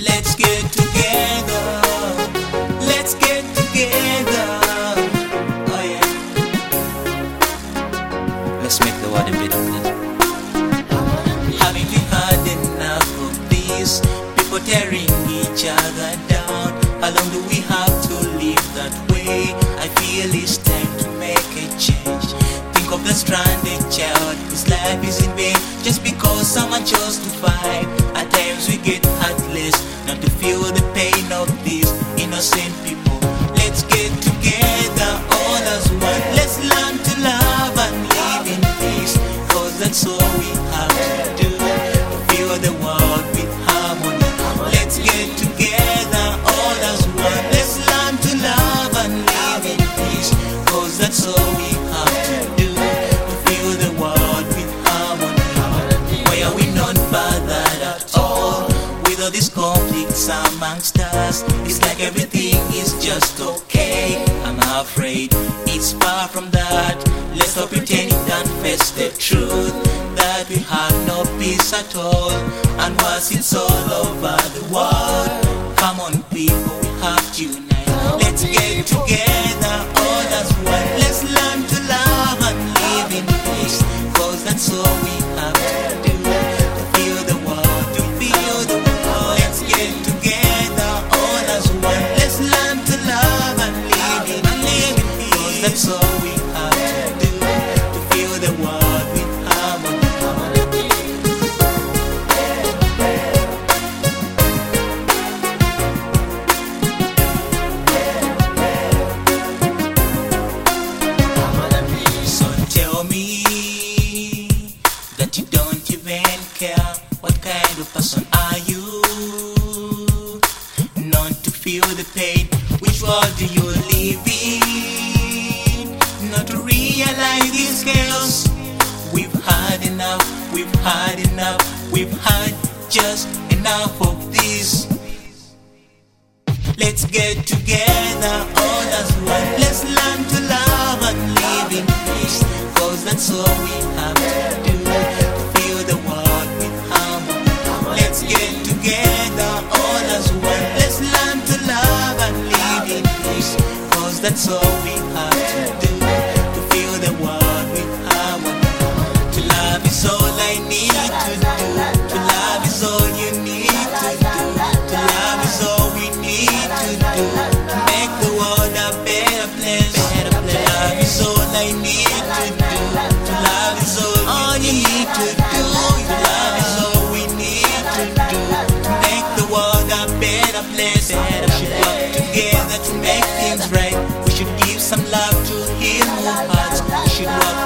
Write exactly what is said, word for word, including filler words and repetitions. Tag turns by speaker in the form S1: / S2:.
S1: Let's get together. Let's get together. Oh yeah. Let's make the world a better place. Haven't we had enough of this? People tearing each other down. How long do we have to live that way? I feel it's time to make a change. Think of the stranded child whose life is in vain just because someone chose to fight. At times we get heartless not to feel the pain of these innocent people. Let's get together all as one. Let's learn to love and live in peace, cause that's all we have to do to fill the world with harmony. Let's get together all as one. Let's learn to love and live in peace, cause that's all we have to do to fill the world with harmony. Why are we not bothered at all with all these conflicts amongst us? It's like everything is just okay. I'm afraid it's far from that. Let's stop pretending and face the truth that we have no peace at all, and once it's all over the world. Come on people, we have to unite. Let's get together all as one. Let's learn to love and live in peace, cause that's all we have to do to feel the world, to feel the world. Let's get together all as one. Let's learn to love and live in peace, cause that's all we have to do to feel the world with harmony. So tell me that you don't even care. What kind of person are you? Not to feel the pain. Which world do you live in? Not to realize these chaos. We've had enough, we've had enough, we've had just enough of this. Let's get together all as one. Let's learn to love and live in peace, cause that's all we have to do to fill the world with harmony. Let's get together all as one. Let's learn to love and live in peace, cause that's all we have to do to fill the world with harmony. To love is all I need to do. To love is all you need to do. To love is all we need to do to make the world a better place. Better place. Love is all I need to do. To love is all, all you need to do. To love is all we need to do to make the world a better place. Better. We should work together to make things right. We should give some love to heal more hearts. We should work